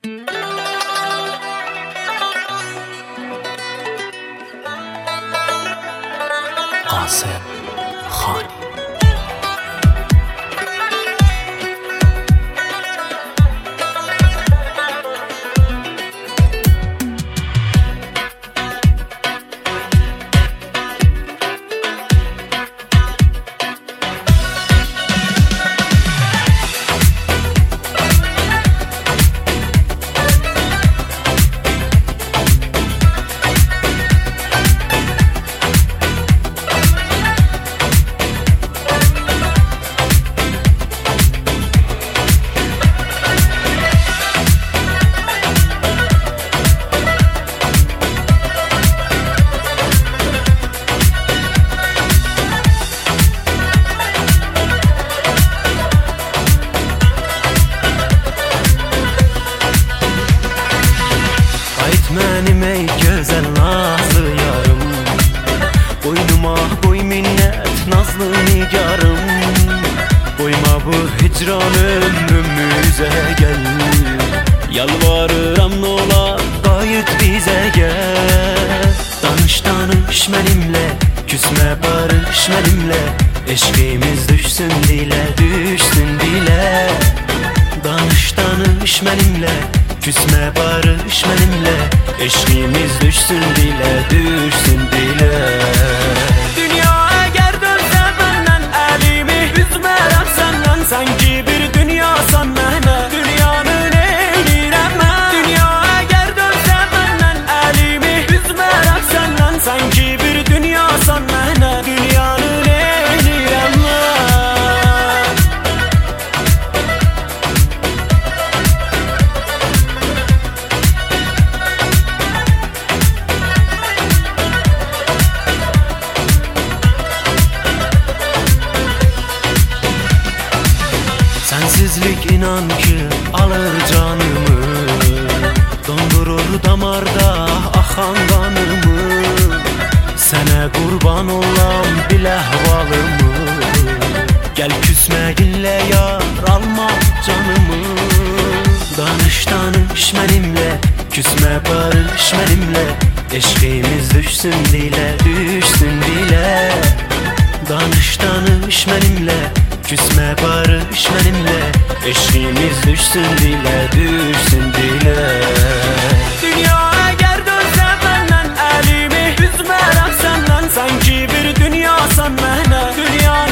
Qasem Xani. Mənim ey gözəl nazlı yarım, boynuma qoy minnət nazlı nigarım. Qoyma bu hicran ömrümüzə gəl, yalvarıram nolar qayıt bizə gəl. Danış danış mənimlə, küsmə barış mənimlə, eşqimiz düşsün dilə, düşsün dilə. Danış danış mənimlə, küsmə barış mənimlə, eşqimiz düşsün dilə, düşsün dilə. Dünya əgər dönsə məndən əlimi üzmərəm səndən, sən ki bir dünyasan mənə, dünyanı neylirəm mən. Dünya əgər dönsə məndən əlimi üzmərəm səndən, sən ki bir dünyasan mənə, dünyanı neylirəm mən. Sensizlik inan ki alır canımı, dondurur damarda axan qanımı. Sənə qurban olam bil əhvalımı, gəl küsməyinlə yar alma canımı. Danış danış mənimlə, küsmə barış mənimlə, eşqimiz düşsün dilə, düşsün dilə. Danış danış mənimlə, küsmə barış mənimlə, eşqimiz düşsün dilə, düşsün dilə. Dünya əgər dönsə məndən əlimi üzmərəm səndən, sən ki bir dünyasan mənə, dünyanı